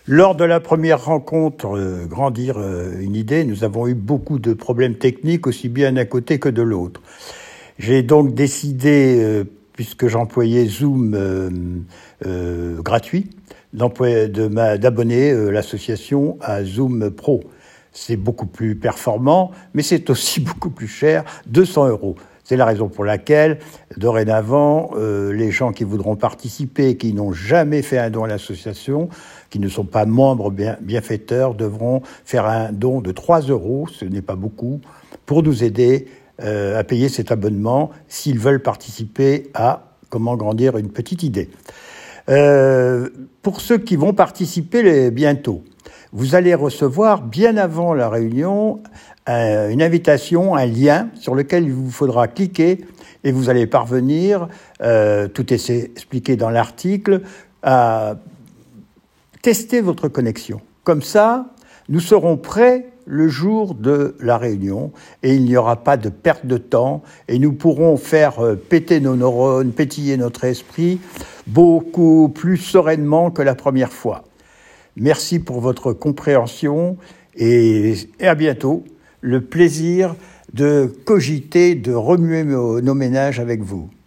Lors de la première rencontre, Grandir une idée, nous avons eu beaucoup de problèmes techniques, aussi bien d'un côté que de l'autre. J'ai donc décidé, puisque j'employais Zoom gratuit, d'abonner l'association à Zoom Pro. C'est beaucoup plus performant, mais c'est aussi beaucoup plus cher, 200 €. C'est la raison pour laquelle, dorénavant, les gens qui voudront participer, qui n'ont jamais fait un don à l'association, qui ne sont pas membres bienfaiteurs, devront faire un don de 3 €, ce n'est pas beaucoup, pour nous aider à payer cet abonnement s'ils veulent participer à comment grandir une petite idée. Pour ceux qui vont participer bientôt, vous allez recevoir, bien avant la réunion, une invitation, un lien sur lequel il vous faudra cliquer et vous allez parvenir, tout est expliqué dans l'article, à tester votre connexion. Comme ça, nous serons prêts le jour de la réunion et il n'y aura pas de perte de temps et nous pourrons faire péter nos neurones, pétiller notre esprit beaucoup plus sereinement que la première fois. Merci pour votre compréhension et à bientôt. Le plaisir de cogiter, de remuer nos ménages avec vous.